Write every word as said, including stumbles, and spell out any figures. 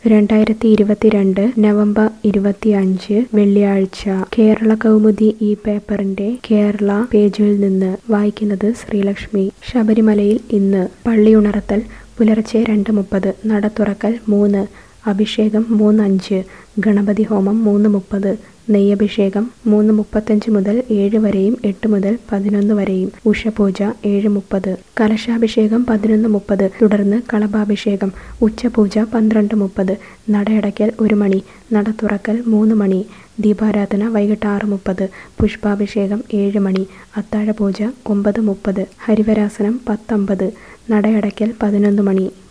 രണ്ടായിരത്തി ഇരുപത്തിരണ്ട് നവംബർ ഇരുപത്തിയഞ്ച് വെള്ളിയാഴ്ച കേരള കൗമുദി ഈ പേപ്പറിന്റെ കേരള പേജിൽ നിന്ന് വായിക്കുന്നത് ശ്രീലക്ഷ്മി. ശബരിമലയിൽ ഇന്ന് പള്ളിയുണർത്തൽ പുലർച്ചെ രണ്ട് മുപ്പത്, നട തുറക്കൽ മൂന്ന്, അഭിഷേകം മൂന്ന് അഞ്ച്, ഗണപതി ഹോമം മൂന്ന് മുപ്പത്, നെയ്യഭിഷേകം മൂന്ന് മുപ്പത്തഞ്ച് മുതൽ ഏഴ് വരെയും എട്ട് മുതൽ പതിനൊന്ന് വരെയും, ഉഷപൂജ ഏഴ് മുപ്പത്, കലശാഭിഷേകം പതിനൊന്ന് മുപ്പത്, തുടർന്ന് കളഭാഭിഷേകം, ഉച്ചപൂജ പന്ത്രണ്ട് മുപ്പത്, നടയടയ്ക്കൽ ഒരു മണി, നട തുറക്കൽ മൂന്ന് മണി, ദീപാരാധന വൈകിട്ട് ആറ് മുപ്പത്, പുഷ്പാഭിഷേകം ഏഴ് മണി, അത്താഴപൂജ ഒമ്പത് മുപ്പത്, ഹരിവരാസനം പത്തമ്പത്, നടയടയ്ക്കൽ പതിനൊന്ന് മണി.